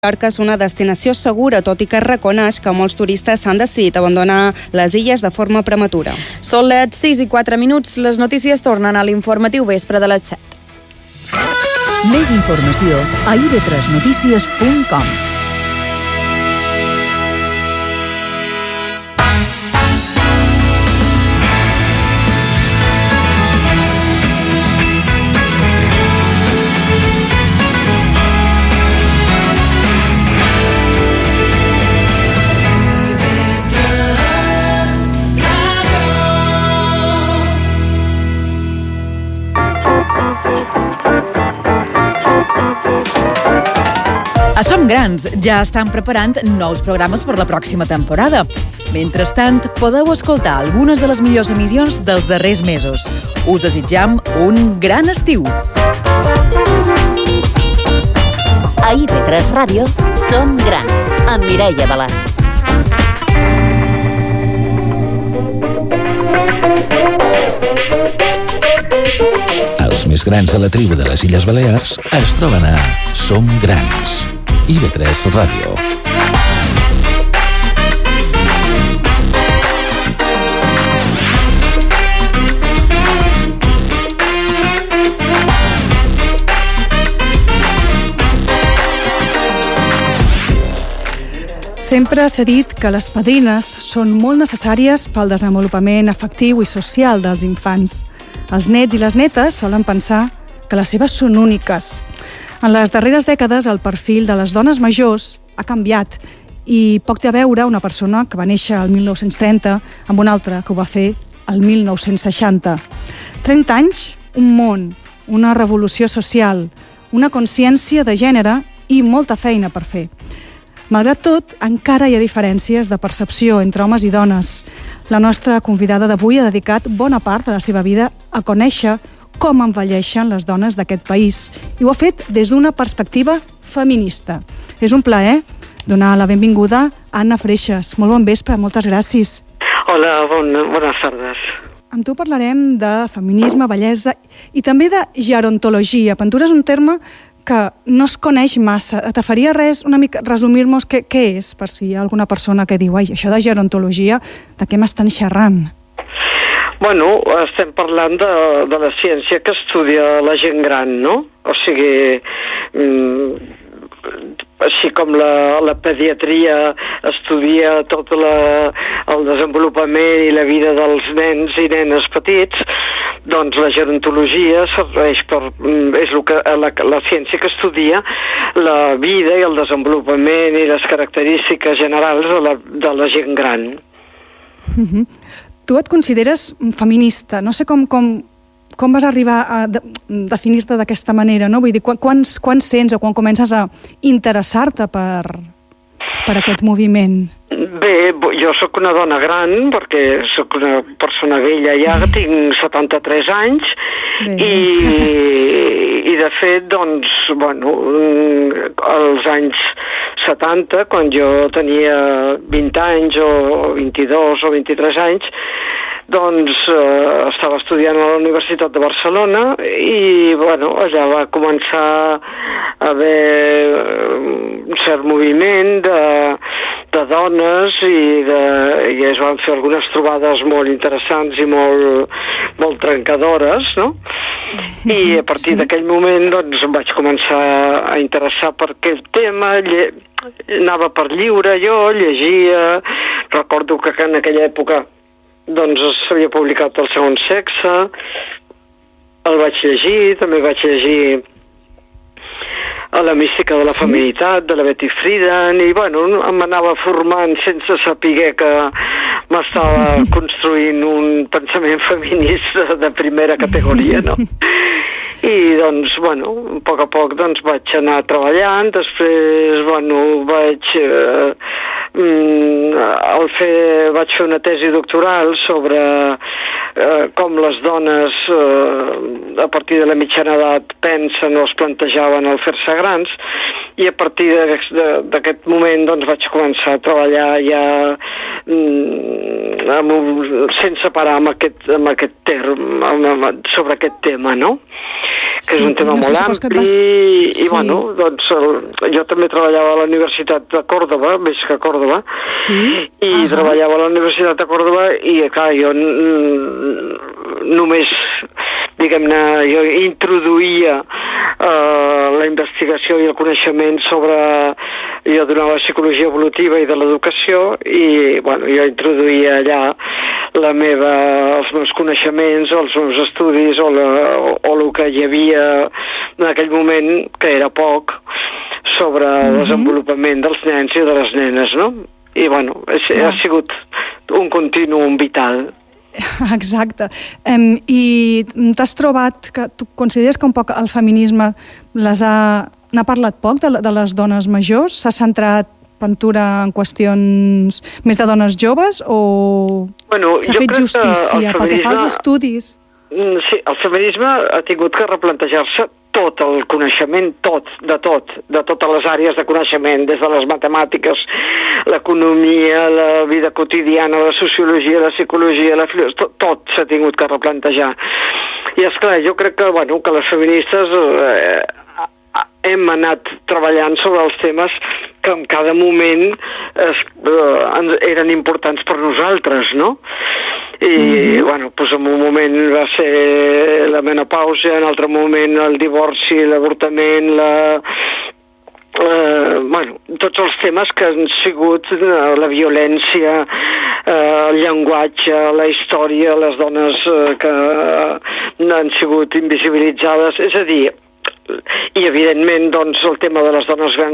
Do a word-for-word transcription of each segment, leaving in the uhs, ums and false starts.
Mallorca és una destinació segura, tot i que reconeix que molts turistes s'han decidit a abandonar les illes de forma prematura. Són les sis i quatre minuts, les notícies tornen a l'informatiu vespre de les set. Més informació a i be tres notícies punt com. A Som Grans ja estan preparant nous programes per la pròxima temporada. Mentrestant, podeu escoltar algunes de les millors emissions dels darrers mesos. Us desitjam un gran estiu. A i be tres Ràdio, Som Grans, amb Mireia Balàs. Els més grans de la tribu de les Illes Balears es troben a Som Grans. i be tres Ràdio. Sempre s'ha dit que les padrines són molt necessàries pel desenvolupament afectiu i social dels infants. Els nets i les netes solen pensar que les seves són úniques. En les darreres dècades, el perfil de les dones majors ha canviat i poc té a veure una persona que va néixer el mil nou-cents trenta amb una altra que ho va fer el mil nou-cents seixanta. trenta anys, un món, una revolució social, una consciència de gènere i molta feina per fer. Malgrat tot, encara hi ha diferències de percepció entre homes i dones. La nostra convidada d'avui ha dedicat bona part de la seva vida a conèixer com envelleixen les dones d'aquest país i ho ha fet des d'una perspectiva feminista. És un plaer donar la benvinguda a Anna Freixas. Molt bon vespre, moltes gràcies. Hola, bon, bones tardes. Amb tu parlarem de feminisme, bellesa i també de gerontologia. Pintura és un terme que no es coneix massa. Te faria res una mica resumir-nos què, què és, per si hi ha alguna persona que diu ai, això de gerontologia, de què m'estan xerrant? Bueno, estem parlant de, de la ciència que estudia la gent gran, no? O sigui, mm, així com la, la pediatria estudia tot la, el desenvolupament i la vida dels nens i nenes petits, doncs la gerontologia serveix per, és el que, la, la ciència que estudia la vida i el desenvolupament i les característiques generals de la, de la gent gran. Mm-hmm. Tu et consideres feminista, no sé com, com, com vas arribar a de, definir-te d'aquesta manera, no? Vull dir, quan, quan, quan sents o quan comences a interessar-te per, per aquest moviment? Bé, jo sóc una dona gran, perquè sóc una persona vella ja, tinc setanta-tres anys, i, i de fet, doncs, bueno, als anys setanta, quan jo tenia vint anys o vint-i-dos o vint-i-tres anys, doncs eh, estava estudiant a la Universitat de Barcelona i, bueno, allà va començar a haver un cert moviment de, de dones i, de, i es van fer algunes trobades molt interessants i molt, molt trencadores, no? I a partir sí. d'aquell moment, doncs, em vaig començar a interessar per aquest tema, lle... anava per lliure jo, llegia, recordo que en aquella època doncs s'havia publicat El segon sexe, el vaig llegir, també vaig llegir a La mística de la sí? feminitat, de la Betty Friedan, i bueno, m'anava formant sense saber que m'estava construint un pensament feminista de primera categoria, no? I doncs, bueno, a poc a poc doncs, vaig anar treballant, després, bueno, vaig, eh, mm, fer, vaig fer una tesi doctoral sobre eh, com les dones eh, a partir de la mitjana edat pensen o es plantejaven al fer-se grans, i a partir d'aquest moment doncs, vaig començar a treballar ja amb un, sense parar amb aquest, amb aquest terme, amb, sobre aquest tema, no? Que sí, és un tema no molt ampli vas... i, sí. bueno, doncs el, jo també treballava a la Universitat de Còrdova, més que a Còrdova, sí? i uh -huh. treballava a la Universitat de Còrdova i, clar, jo només, diguem-ne, jo introduïa uh, la investigació i el coneixement sobre... Jo donava psicologia evolutiva i de l'educació i, bueno, jo introduïa allà la meva, els meus coneixements, els meus estudis o, la, o, o el que hi havia en aquell moment, que era poc, sobre el desenvolupament dels nens i de les nenes, no? I, bueno, és, ha sigut un continuum vital. Exacte. Um, I t'has trobat que tu consideres que un poc el feminisme les ha... n'ha parlat poc de, de les dones majors? S'ha centrat Pintura en qüestions més de dones joves o bueno, s'ha fet justícia pel que fa als estudis? Sí, el feminisme ha tingut que replantejar-se tot el coneixement, tot, de tot, de totes les àrees de coneixement, des de les matemàtiques, l'economia, la vida quotidiana, la sociologia, la psicologia, la filosofia, tot, tot s'ha tingut que replantejar. I esclar, jo crec que, bueno, que les feministes eh, hem anat treballant sobre els temes que en cada moment es, eh, eren importants per nosaltres, no? I, mm-hmm. bueno, doncs en un moment va ser la menopausa, en altre moment el divorci, l'avortament, la... Eh, bueno, tots els temes que han sigut eh, la violència, eh, el llenguatge, la història, les dones eh, que han sigut invisibilitzades, és a dir, i evidentment doncs el tema de les dones grans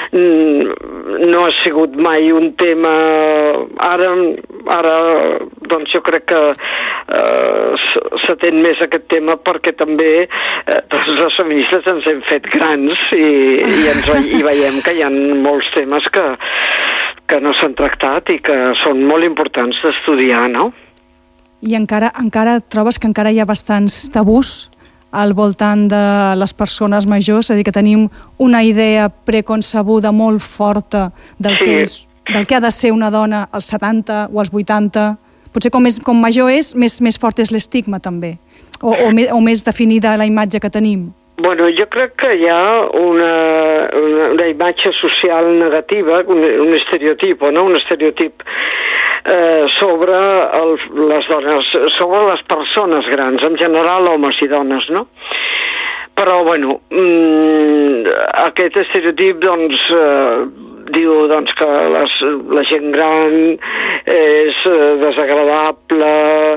no ha sigut mai un tema ara, ara doncs jo crec que eh, s'atén més aquest tema perquè també eh, doncs les feministes ens hem fet grans i, i, ens, i veiem que hi ha molts temes que, que no s'han tractat i que són molt importants d'estudiar, no? I encara, encara trobes que encara hi ha bastants tabús al voltant de les persones majors, és a dir, que tenim una idea preconcebuda molt forta del, sí. que, és, del que ha de ser una dona als setanta o als vuitanta. Potser com, més, com major és, més, més fort és l'estigma també, o, o, més, o més definida la imatge que tenim. Bueno, jo crec que hi ha una, una, una imatge social negativa, un, un estereotipo, no? Un estereotip eh, sobre el, les dones, sobre les persones grans, en general homes i dones, no? Però, bueno, mmm, aquest estereotip, doncs, eh, diu doncs, que les, la gent gran és eh, desagradable,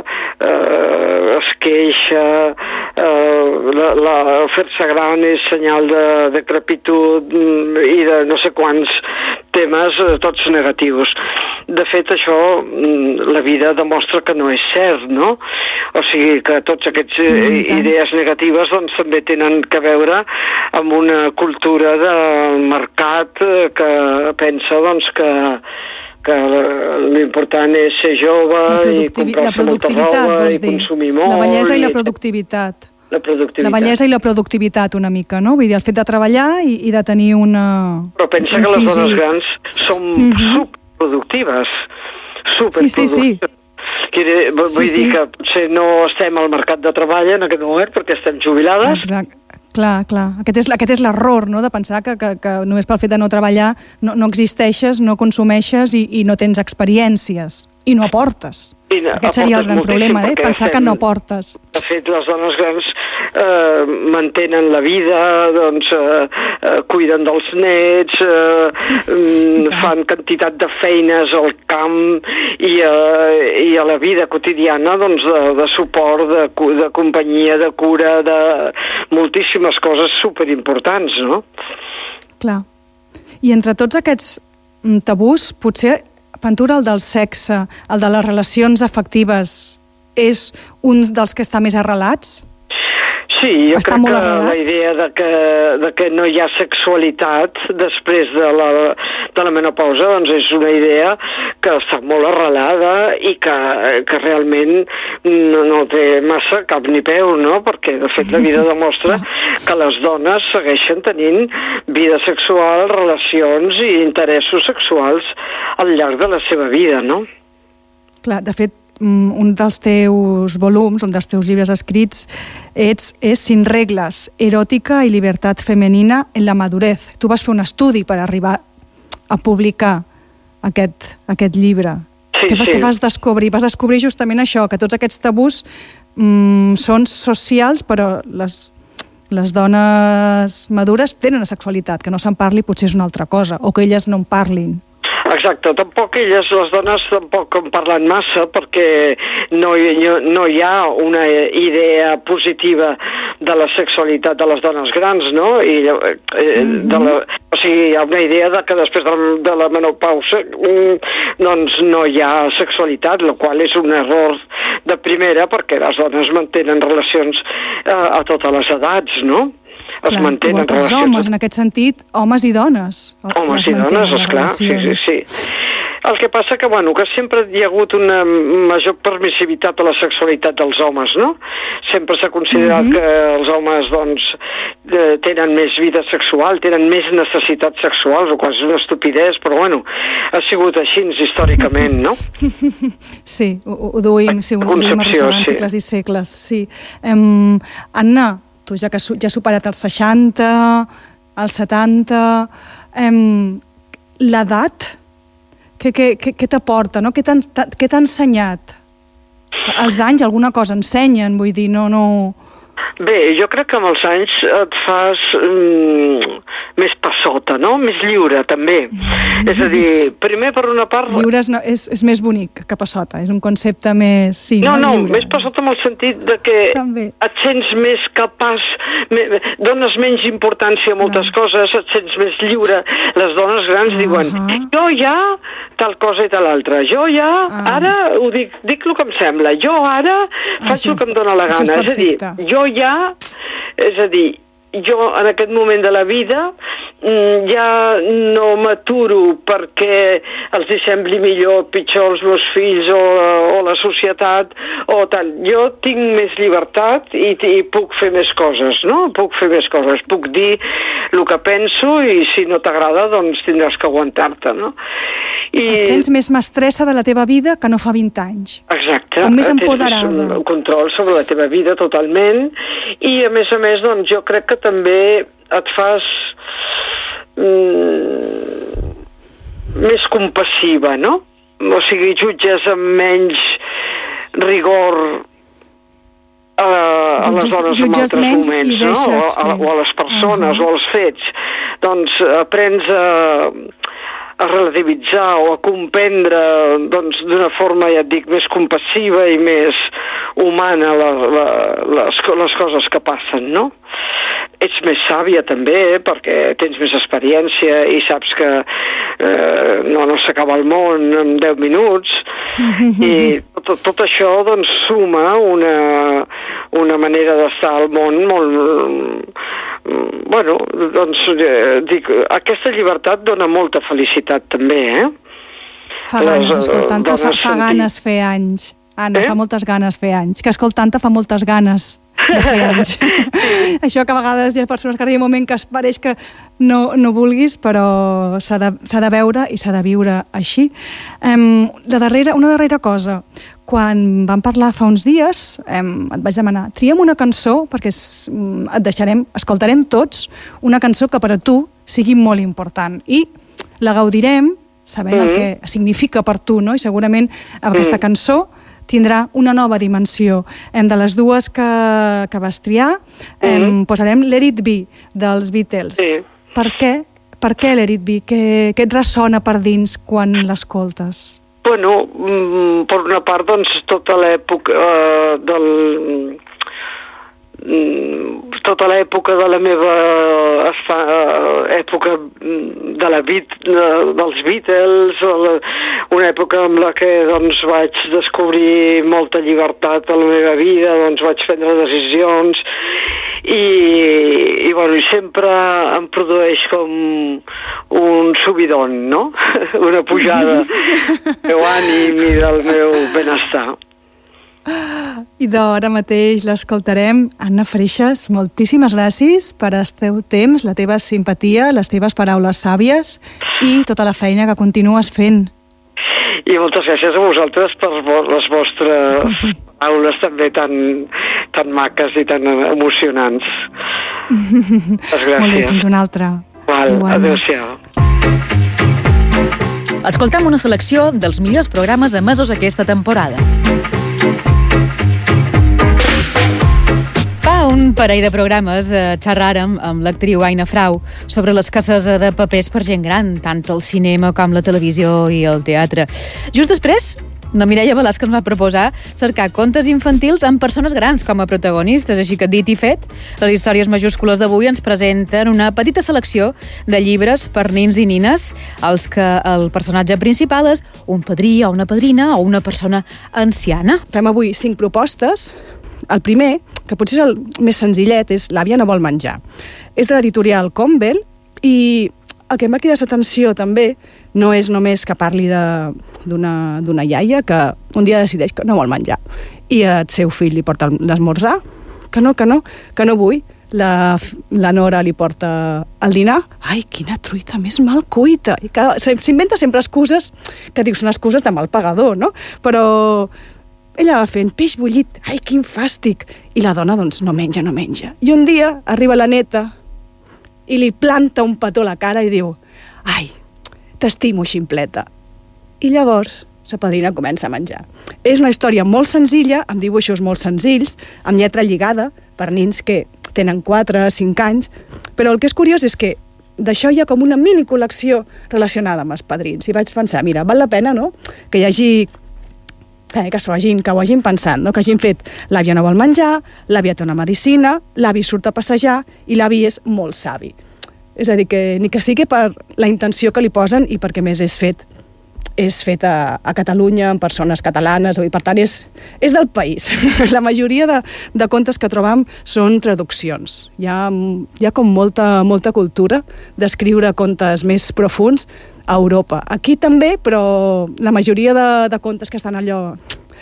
eh, es queixa, eh, la, la, fer-se gran és senyal de decrepitud i de no sé quants temes, eh, tots negatius. De fet, això, la vida demostra que no és cert, no? O sigui, que tots aquests eh, idees negatives doncs, també tenen que veure amb una cultura de mercat eh, que pensa doncs, que, que l'important és ser jove i comprar-se molta roba i consumir molt. La bellesa i la productivitat. La productivitat. La bellesa i la productivitat una mica, no? Vull dir, el fet de treballar i, i de tenir una... Però pensa que les físic. dones grans som mm-hmm. superproductives. Superproductives. Sí, sí, sí. Vull, vull sí, dir sí. que potser no estem al mercat de treball en aquest moment perquè estem jubilades. Exacte. Clar, clar. Aquest és, aquest és l'error, no?, de pensar que, que, que només pel fet de no treballar no, no existeixes, no consumeixes i, i no tens experiències i no aportes. I no, Aquest seria el gran problema, eh? Pensar estem, que no aportes. De fet, les dones grans eh, mantenen la vida, doncs, eh, eh, cuiden dels nets, eh, fan quantitat de feines al camp i, eh, i a la vida quotidiana, doncs, de, de suport, de, de companyia, de cura, de moltíssimes coses superimportants, no? Clar. I entre tots aquests tabús, potser Pintura, el del sexe, el de les relacions afectives, és un dels que està més arrelats? Sí, jo està crec que arrelat? La idea de que, de que no hi ha sexualitat després de la, de la menopausa doncs és una idea que està molt arrelada i que, que realment no, no té massa cap ni peu, no? Perquè, de fet, la vida demostra que les dones segueixen tenint vida sexual, relacions i interessos sexuals al llarg de la seva vida, no? Clar, de fet, un dels teus volums, un dels teus llibres escrits, ets, és Sin regles, eròtica i llibertat femenina en la madurez. Tu vas fer un estudi per arribar a publicar aquest, aquest llibre. Sí, què, sí. Què vas descobrir? Vas descobrir justament això, que tots aquests tabús mm, són socials, però les, les dones madures tenen la sexualitat, que no se'n parli potser és una altra cosa, o que elles no en parlin. Exacte, tampoc elles, les dones, tampoc en parlen massa perquè no hi, no hi ha una idea positiva de la sexualitat de les dones grans, no? I, eh, de la, o sigui, hi ha una idea de que després de, de la menopausa doncs no hi ha sexualitat, el qual és un error de primera perquè les dones mantenen relacions eh, a totes les edats, no? Es Clar, mantenen igual que els relacions... homes, en aquest sentit, homes i dones. Homes i dones, esclar, sí, sí, sí. El que passa que, bueno, que sempre hi ha hagut una major permissivitat a la sexualitat dels homes, no? Sempre s'ha considerat mm-hmm. que els homes, doncs, eh, tenen més vida sexual, tenen més necessitats sexuals, o quasi una estupidesa, però, bueno, ha sigut així històricament, no? Sí, ho, ho duim, sí, ho duim arrossegant sí. segles i segles, sí. Um, Anna, tu ja que ja has superat els seixanta, els setanta, um, l'edat, què, què, què, què t'aporta, no? Què t'ha ensenyat? Els anys alguna cosa ensenyen, vull dir, no... no... Bé, jo crec que amb els anys et fas mm, més passota, no? Més lliure, també. Mm. És a dir, primer per una part... Lliure és, no, és, és més bonic que passota, és un concepte més... Sí, no, no, lliure. Més passota en el sentit de que també. Et sents més capaç, me, dones menys importància a moltes Clar. coses, et sents més lliure. Les dones grans uh-huh. diuen, jo ja tal cosa i tal altra, jo ja, uh. ara ho dic, dic el que em sembla, jo ara faig Això, el que em dóna la gana. És, és a dir, jo ja, és a dir, jo en aquest moment de la vida ja no m'aturo perquè els hi sembli millor o pitjor els meus fills o, o la societat o tal. Jo tinc més llibertat i, i puc fer més coses, no? Puc fer més coses, puc dir el que penso i si no t'agrada doncs tindràs que aguantar-te, no? I... Et sents més mestressa de la teva vida que no fa vint anys. Exacte. Com més empoderada. Tens un control sobre la teva vida totalment i a més a més doncs jo crec que també et fas mm, més compassiva, no? O sigui, jutges amb menys rigor a, a les dones en altres moments, no? O a, o a les persones uh-huh. o als fets. Doncs aprens a a relativitzar o a comprendre doncs, d'una forma, ja et dic, més compassiva i més humana la, la, les, les coses que passen, no? Ets més sàvia també, perquè tens més experiència i saps que eh, no, no s'acaba el món en deu minuts i tot, tot això doncs suma una, una manera d'estar al món molt... Bueno, doncs eh, dic, aquesta llibertat dona molta felicitat també, eh? Fa ganes, escoltant-te, fa, fa ganes fer anys. Anna, eh? fa moltes ganes fer anys. Que escoltant-te fa moltes ganes de fer anys. Això que a vegades hi ha persones que arriba un moment que es pareix que no, no vulguis, però s'ha de, s'ha de veure i s'ha de viure així. Um, la darrera, una darrera cosa. Quan vam parlar fa uns dies, um, et vaig demanar, triem una cançó, perquè um, et deixarem, escoltarem tots, una cançó que per a tu sigui molt important. I la gaudirem sabent mm-hmm. el que significa per tu, no? I segurament aquesta mm. cançó tindrà una nova dimensió. Em, de les dues que, que vas triar, em, mm-hmm. posarem Let It Be, dels Beatles. Sí. Per què? Per què Let It Be? Què, què et ressona per dins quan l'escoltes? Bueno, mm, per una part, doncs, tota l'època eh, del... tota l'època de la meva època de la beat, dels Beatles, una època en la que doncs, vaig descobrir molta llibertat a la meva vida, doncs vaig prendre decisions i, i, bueno, i sempre em produeix com un subidon, no? Una pujada del meu ànim i del meu benestar. I d'ara mateix l'escoltarem. Anna Freixas, moltíssimes gràcies per el teu temps, la teva simpatia, les teves paraules sàvies i tota la feina que continues fent. I moltes gràcies a vosaltres per les vostres paraules també tan, tan maques i tan emocionants. Moltes gràcies. Molt bé, fins una altra. Val, adéu-siau. Escoltam una selecció dels millors programes emesos aquesta temporada. Fa un parell de programes eh, xerràrem amb l'actriu Aina Frau sobre l'escassez de papers per gent gran, tant al cinema com la televisió i el teatre. Just després, la Mireia Velasco ens va proposar cercar contes infantils amb persones grans com a protagonistes, així que dit i fet, les històries majúscules d'avui ens presenten una petita selecció de llibres per nins i nines, als que el personatge principal és un padrí o una padrina o una persona anciana. Fem avui cinc propostes. El primer, que potser és el més senzillet, és L'àvia no vol menjar. És de l'editorial Convel i el que m'ha cridat l'atenció també no és només que parli d'una d'una iaia que un dia decideix que no vol menjar i el seu fill li porta l'esmorzar, que no, que no, que no vull. La, la Nora li porta el dinar. Ai, quina truita més mal cuita. I s'inventa sempre excuses que dius, són excuses de mal pagador, no? Però ella va fent peix bullit, ai, quin fàstic. I la dona, doncs, no menja, no menja. I un dia arriba la neta i li planta un petó a la cara i diu, ai, t'estimo, ximpleta. I llavors sa padrina comença a menjar. És una història molt senzilla, amb dibuixos molt senzills, amb lletra lligada, per nins que tenen quatre a cinc anys, però el que és curiós és que d'això hi ha com una mini col·lecció relacionada amb els padrins. I vaig pensar, mira, val la pena, no?, que hi hagi Eh, que s'ho hagin, que ho hagin pensat, no? Que hagin fet l'àvia no vol menjar, l'àvia té una medicina, l'avi surt a passejar i l'avi és molt savi. És a dir, que ni que sigui per la intenció que li posen i perquè més és fet és fet a, a Catalunya, amb persones catalanes, i per tant és, és del país. La majoria de, de contes que trobam són traduccions. Hi ha, hi ha com molta, molta cultura d'escriure contes més profuns a Europa. Aquí també, però la majoria de, de contes que estan allò...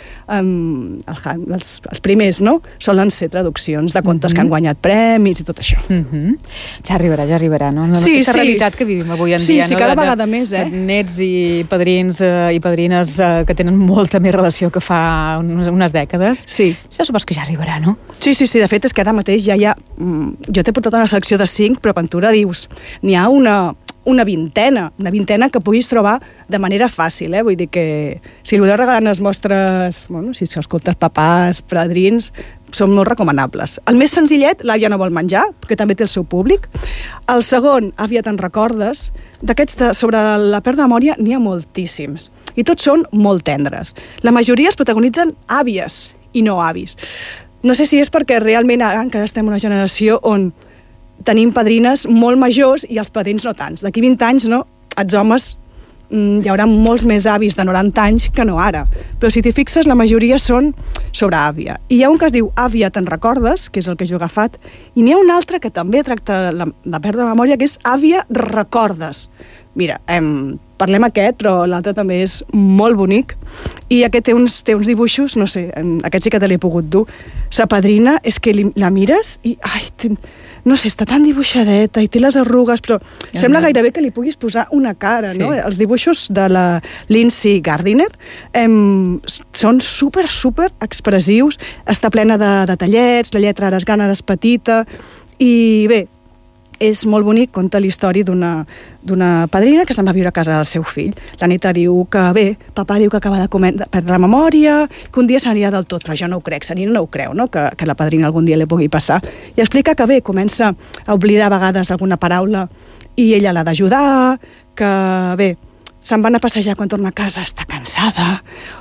Um, els, els primers, no? Solen ser traduccions de contes mm-hmm. que han guanyat premis i tot això. Mm-hmm. Ja arribarà, ja arribarà, no? Sí, aquesta sí. realitat que vivim avui en sí, dia, sí, no? cada de, vegada més, eh? Nets i padrins eh, i padrines eh, que tenen molta més relació que fa unes, unes dècades. Sí. Això supos que ja arribarà, no? Sí, sí, sí, de fet és que ara mateix ja hi ha... Jo t'he portat una secció de cinc, però Ventura dius, n'hi ha una... una vintena, una vintena que puguis trobar de manera fàcil, eh? Vull dir que si voleu regalar les vostres, bueno, si escoltes papàs, padrins, són molt recomanables. El més senzillet, l'àvia no vol menjar, perquè també té el seu públic. El segon, àvia te'n recordes, d'aquests de, sobre la pèrdua de memòria n'hi ha moltíssims, i tots són molt tendres. La majoria els protagonitzen àvies i no avis. No sé si és perquè realment encara estem en una generació on tenim padrines molt majors i els padrins no tants. D'aquí vint anys, no, els homes mm, hi haurà molts més avis de noranta anys que no ara. Però si t'hi fixes, la majoria són sobre àvia. I hi ha un que es diu Àvia, te'n recordes, que és el que jo he agafat, i n'hi ha un altre que també tracta la, la pèrdua de memòria, que és Àvia, recordes. Mira, em, parlem aquest, però l'altre també és molt bonic, i aquest té uns, té uns dibuixos, no sé, aquest sí que te l'he pogut dur. Sa padrina, és que li, la mires i... Ai, ten, no sé, està tan dibuixadeta i té les arrugues, però ja sembla no. gairebé que li puguis posar una cara, sí. no? Els dibuixos de la Lindsay Gardiner em, són super, super expressius, està plena de detallets, la lletra ara és gran, ara és petita, i bé, és molt bonic, conta la història d'una d'una padrina que se'n va viure a casa del seu fill. La neta diu que, bé, papà diu que acaba de, comer, de perdre la memòria, que un dia s'anirà del tot, però jo no ho crec, Sanina no ho creu, no? Que, que la padrina algun dia li pugui passar. I explica que, bé, comença a oblidar a vegades alguna paraula i ella l'ha d'ajudar, que, bé, se'n van a passejar quan torna a casa, està cansada,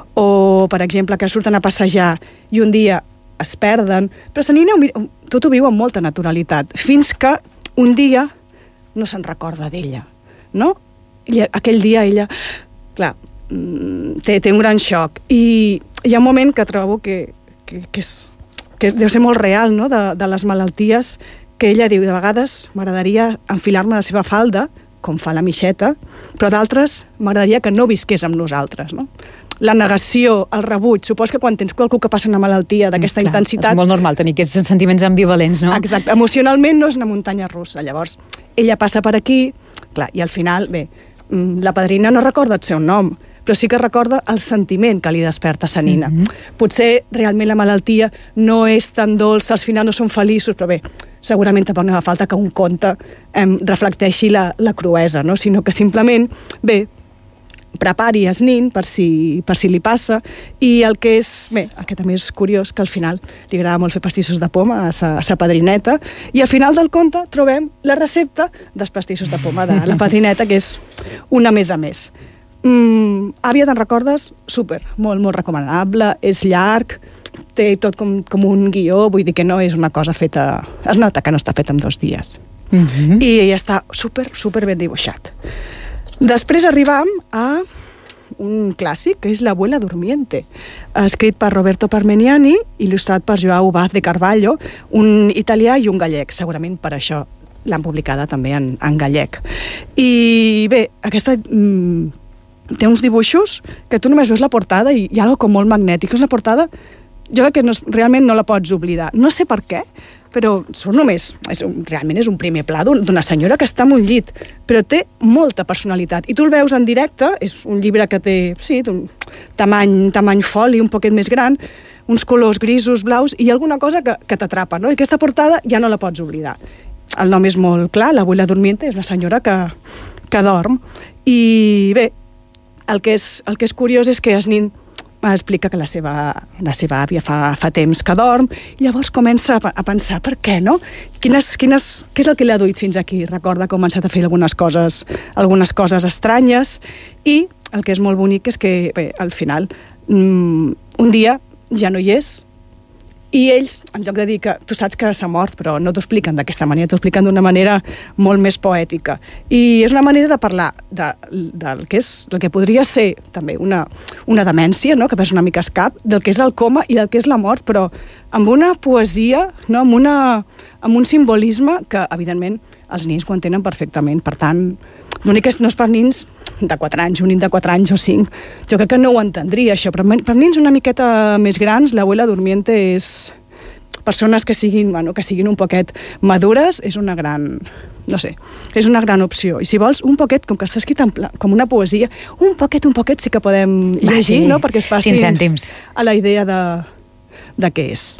o, per exemple, que surten a passejar i un dia es perden, però Sanina tot ho viu amb molta naturalitat, fins que un dia no se'n recorda d'ella, no? I aquell dia ella, clar, té, té un gran xoc. I hi ha un moment que trobo que, que, que és que deu ser molt real, no?, de, de les malalties, que ella diu, de vegades m'agradaria enfilar-me la seva falda, com fa la Mixeta, però d'altres m'agradaria que no visqués amb nosaltres, no? La negació, el rebuig, supos que quan tens qualcú que passa una malaltia d'aquesta Clar, intensitat... És molt normal tenir aquests sentiments ambivalents, no? Exacte, emocionalment no és una muntanya russa. Llavors, ella passa per aquí, clar, i al final, bé, la padrina no recorda el seu nom, però sí que recorda el sentiment que li desperta sa nina. Mm-hmm. Potser realment la malaltia no és tan dolça, als finals no són feliços, però bé, segurament tampoc no fa falta que un conte eh, reflecteixi la, la cruesa, no? Sinó que simplement, bé, prepari es nin per si, per si li passa, i el que és, bé, el que també és curiós, que al final li agrada molt fer pastissos de poma a sa, a sa padrineta, i al final del conte trobem la recepta dels pastissos de poma de la padrineta, que és una més a més. Mm, Àvia, te'n recordes? Súper, molt, molt recomanable, és llarg, té tot com, com un guió, vull dir que no és una cosa feta... Es nota que no està feta en dos dies. Mm-hmm. I està súper, súper ben dibuixat. Després arribam a un clàssic, que és L'Abuela Durmiente, escrit per Roberto Parmeniani, il·lustrat per Joao Vaz de Carvalho, un italià i un gallec. Segurament per això l'han publicada també en, en gallec. I bé, aquesta mm, té uns dibuixos que tu només veus la portada i hi ha alguna com molt magnètic. És una portada, jo crec que no, realment no la pots oblidar. No sé per què, però surt només, és un, realment és un primer pla d'una senyora que està en un llit, però té molta personalitat. I tu el veus en directe, és un llibre que té, sí, d'un tamany, tamany foli, un poquet més gran, uns colors grisos, blaus, i alguna cosa que, que t'atrapa, no? I aquesta portada ja no la pots oblidar. El nom és molt clar, l'Abuela Durmiente, és una senyora que, que dorm. I bé, el que és, el que és curiós és que Esnin explica que la seva, la seva àvia fa, fa temps que dorm, i llavors comença a, a pensar, per què, no? Quines, quines, què és el que l'ha duit fins aquí? Recorda que ha començat a fer algunes coses, algunes coses estranyes, i el que és molt bonic és que, bé, al final, mmm, un dia ja no hi és, i ells, en lloc de dir que tu saps que s'ha mort, però no t'ho expliquen d'aquesta manera, t'ho expliquen d'una manera molt més poètica. I és una manera de parlar de, del que és, del que podria ser també una, una demència, no?, que pes una mica escap, del que és el coma i del que és la mort, però amb una poesia, no?, amb, una, amb un simbolisme que, evidentment, els nins ho entenen perfectament. Per tant, l'únic és no és per nins de quatre anys, un nin de quatre anys o cinc. Jo crec que no ho entendria, això, però per nins una miqueta més grans, l'Abuela Durmiente és... persones que siguin, bueno, que siguin un poquet madures, és una gran... no sé, és una gran opció. I si vols, un poquet, com que s'ha escrit com una poesia, un poquet, un poquet sí que podem llegir, sí, no?, perquè es facin a la idea de, de què és.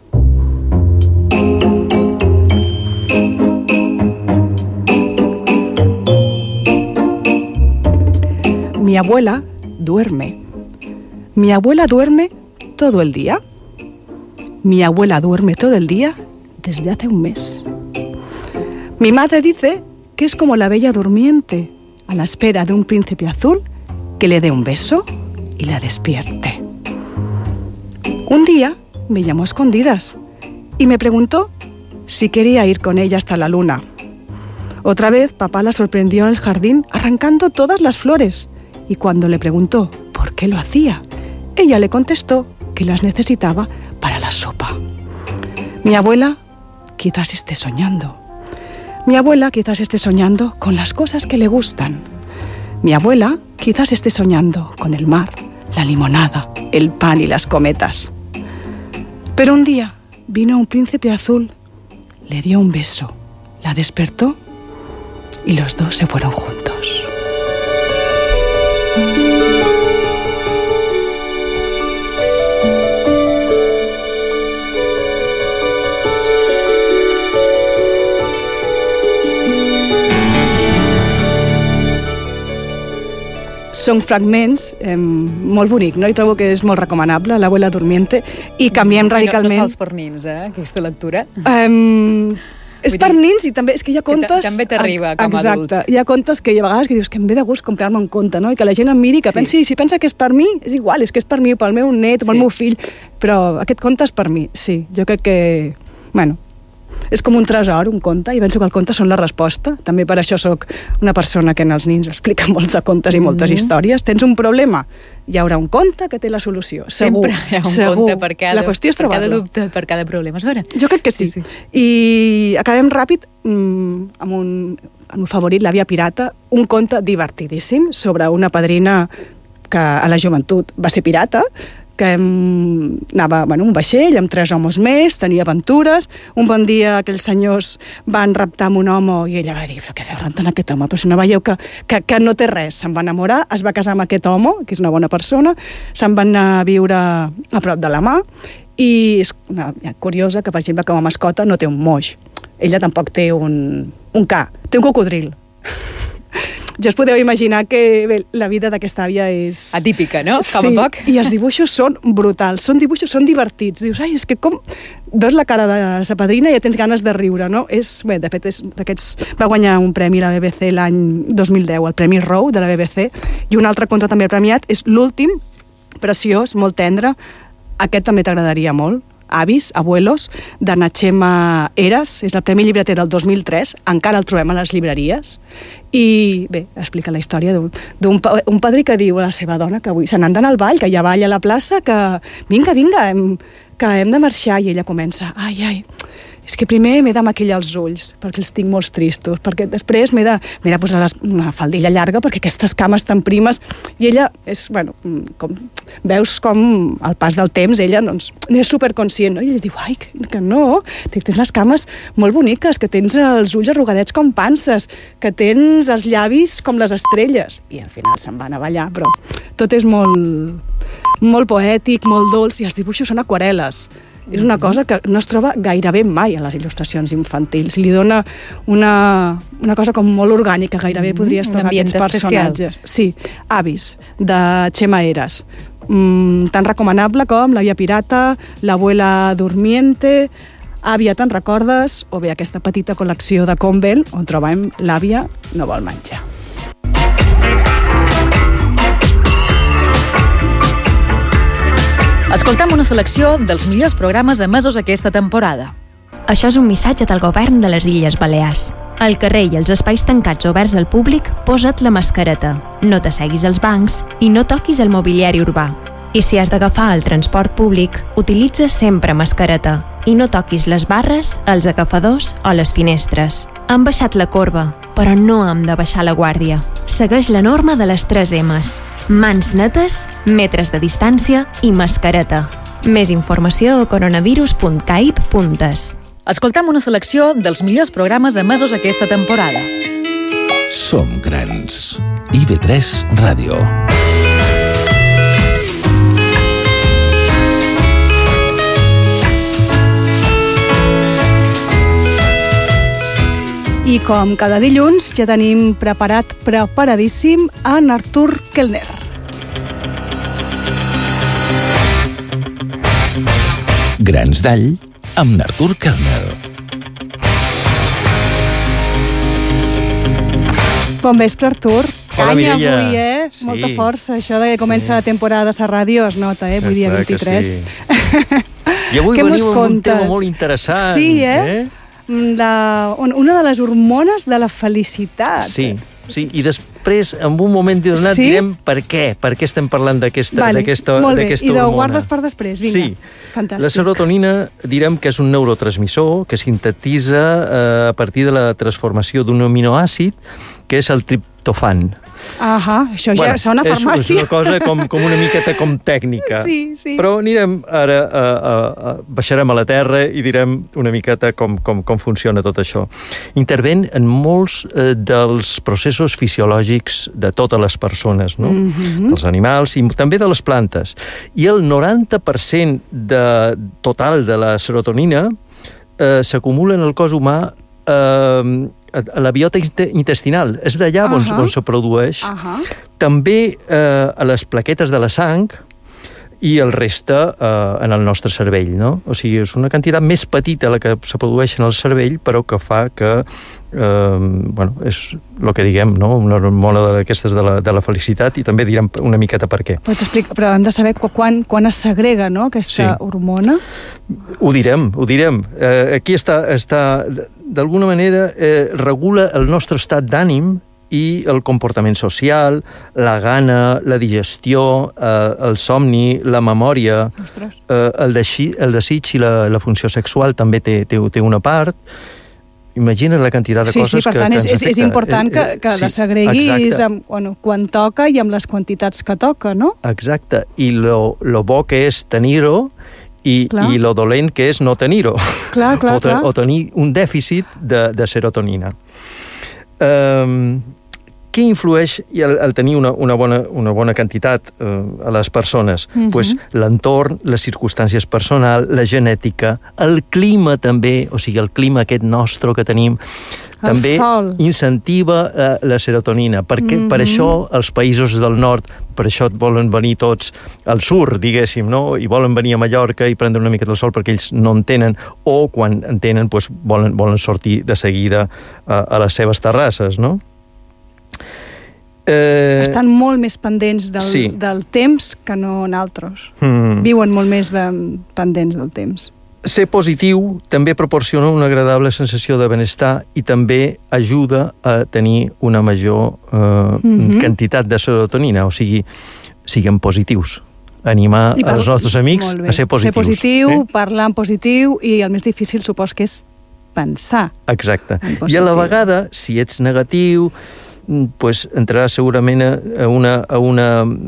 Mi abuela duerme. Mi abuela duerme todo el día. Mi abuela duerme todo el día desde hace un mes. Mi madre dice que es como la bella durmiente, a la espera de un príncipe azul que le dé un beso y la despierte. Un día me llamó a escondidas y me preguntó si quería ir con ella hasta la luna. Otra vez papá la sorprendió en el jardín arrancando todas las flores. Y cuando le preguntó por qué lo hacía, ella le contestó que las necesitaba para la sopa. Mi abuela quizás esté soñando. Mi abuela quizás esté soñando con las cosas que le gustan. Mi abuela quizás esté soñando con el mar, la limonada, el pan y las cometas. Pero un día vino un príncipe azul, le dio un beso, la despertó y los dos se fueron juntos. Són fragments eh, molt bonic, no? I trobo que és molt recomanable, l'Abuela Durmiente, i canviem radicalment... No, no sols per nins, eh, aquesta lectura. Um, és per nins i també, és que hi ha contes... També t'arriba com a adult. Exacte, hi ha contes que hi ha vegades que dius que em ve de gust comprar-me un conte, no? I que la gent em miri, que sí. pensi, si pensa que és per mi, és igual, és que és per mi, pel meu net, o pel sí. meu fill, però aquest conte és per mi, sí. Jo crec que, bueno, és com un tresor, un conte, i penso que el conte són la resposta. També per això sóc una persona que en els nins explica molts de contes i moltes mm-hmm. històries. Tens un problema, hi haurà un conte que té la solució. Segur, sempre hi ha un segur. Conte per cada, la qüestió és per cada trobar-lo. dubte, per cada problema. És vera? Jo crec que sí. sí, sí. I acabem ràpid mmm, amb un, amb un favorit, L'àvia pirata, un conte divertidíssim sobre una padrina que a la joventut va ser pirata, que anava bueno, un vaixell amb tres homes més, tenia aventures. Un bon dia aquells senyors van raptar amb un home i ella va dir, però què feu rentant aquest home? Però si no veieu que, que, que no té res. Se'n va enamorar, es va casar amb aquest home, que és una bona persona, se'n van anar a viure a prop de la mà i és una, curiosa que, per exemple, com a mascota no té un moix. Ella tampoc té un, un ca, té un cocodril. Ja us podeu imaginar que bé, la vida d'aquesta àvia és... atípica, no? Com sí, a poc. I els dibuixos són brutals, són dibuixos, són divertits. Dius, ai, és que com... Veus la cara de sa padrina i ja tens ganes de riure, no? És, bé, de fet, és d'aquests... Va guanyar un premi a la B B C l'any dos mil deu, el Premi Rowe de la B B C, i un altre conte també premiat és l'últim, preciós, molt tendre. Aquest també t'agradaria molt. Avis, Abuelos, de Nachema Eras, és el Premi Llibreter del dos mil tres, encara el trobem a les llibreries, i bé, explica la història d'un un padrí que diu a la seva dona que avui se n'han d'anar al ball, que hi ha ball a la plaça, que vinga, vinga, hem, que hem de marxar, i ella comença, ai, ai, és que primer m'he de maquillar els ulls, perquè els tinc molt tristos, perquè després m'he de, m'he de posar les, una faldilla llarga, perquè aquestes cames tan primes, i ella és, bueno, com, veus com al pas del temps ella doncs, n'és superconscient, no? I ella diu, ai, que, que no, tens les cames molt boniques, que tens els ulls arrugadets com panses, que tens els llavis com les estrelles, i al final se'n van a ballar, però tot és molt, molt poètic, molt dolç, i els dibuixos són aquarel·les. És una cosa que no es troba gairebé mai a les il·lustracions infantils. Li dona una, una cosa com molt orgànica, gairebé mm, podries trobar aquests personatges. Sí, Avis, de Chema Eras. Mm, tan recomanable com L'àvia pirata, L'abuela durmiente, Àvia, te'n recordes? O bé aquesta petita col·lecció de Convent on trobem L'àvia no vol menjar. Escoltam una selecció dels millors programes emesos aquesta temporada. Això és un missatge del govern de les Illes Balears. Al carrer i als espais tancats oberts al públic, posa't la mascareta, no t'asseguis als bancs i no toquis el mobiliari urbà. I si has d'agafar el transport públic, utilitza sempre mascareta i no toquis les barres, els agafadors o les finestres. Hem baixat la corba, però no hem de baixar la guàrdia. Segueix la norma de les tres M's. Mans netes, metres de distància i mascareta. Més informació a coronavirus punt caip punt es. Escoltam una selecció dels millors programes emesos aquesta temporada. Som grans. I V tres Ràdio. I com cada dilluns ja tenim preparat, preparadíssim, en Artur Kellner. Grans d'all amb Artur Kellner. Bon vespre, Artur. Hola, Canya Mireia. avui, eh? Sí. Molta força. Això de que comença sí. la temporada de la ràdio es nota, eh? Avui dia Clar que vint-i-tres. sí. I avui Què venim mos amb un contes? tema molt interessant. Sí, eh? eh? La, una de les hormones de la felicitat. Sí, sí, i després, en un moment donat, Sí? direm per què, per què estem parlant d'aquesta Vale, d'aquesta molt bé. d'aquesta I ho hormona. guardes per després, vinga. Sí. Fantàstic. La serotonina, direm que és un neurotransmissor que sintetitza eh, a partir de la transformació d'un aminoàcid, que és el triptofan. Ahà, això Bueno, ja sona a és, farmàcia. és una cosa com, com una miqueta com tècnica. Sí, sí. Però anirem ara, a, a, a, baixarem a la terra i direm una miqueta com, com, com funciona tot això. Interven en molts eh, dels processos fisiològics de totes les persones, no? Mm-hmm. Dels animals i també de les plantes. I el noranta per cent de, total de la serotonina eh, s'acumula en el cos humà eh, a la biota intestinal. És d'allà uh-huh. on, on se produeix. Uh-huh. També eh, a les plaquetes de la sang i el reste eh, en el nostre cervell, no? O sigui, és una quantitat més petita la que se produeix en el cervell, però que fa que, eh, bueno, és el que diguem, no? Una hormona d'aquestes de, la, de la felicitat, i també direm una miqueta per què. Però, però hem de saber quan, quan es segrega, no?, aquesta sí. hormona. Ho direm, ho direm. Eh, aquí està, està d'alguna manera, eh, regula el nostre estat d'ànim i el comportament social, la gana, la digestió, eh, el somni, la memòria, eh, el, deixi, el desig i la, la funció sexual també té, té, té una part. Imagina't la quantitat de sí, coses sí, per que, tant, que ens és, afecta. és important que, que sí, la segreguis amb, bueno, quan toca i amb les quantitats que toca, no? Exacte, i lo, lo bo que és tenir-ho i, i lo dolent que és no tenir-ho. Clar, clar, o, te, clar. o tenir un dèficit de, de serotonina. Um, què influeix el, el tenir una, una, bona, una bona quantitat eh, a les persones? Mm-hmm. Pues, l'entorn, les circumstàncies personals, la genètica, el clima també, o sigui, el clima aquest nostre que tenim, el també sol. incentiva eh, la serotonina. Perquè, mm-hmm. Per això els països del nord, per això volen venir tots al sur, diguéssim, no? I volen venir a Mallorca i prendre una mica del sol perquè ells no en tenen, o quan en tenen pues, volen, volen sortir de seguida a, a les seves terrasses, no? Eh... Estan molt més pendents del, sí. del temps que no en altres. Mm. Viuen molt més de, pendents del temps. Ser positiu també proporciona una agradable sensació de benestar i també ajuda a tenir una major eh, mm-hmm. quantitat de serotonina, o sigui, siguem positius. Animar per... els nostres amics a ser positius. Ser positiu, eh? parlar en positiu, i el més difícil supos que és pensar. Exacte. I a la vegada, si ets negatiu, pues entraràs segurament a una... A una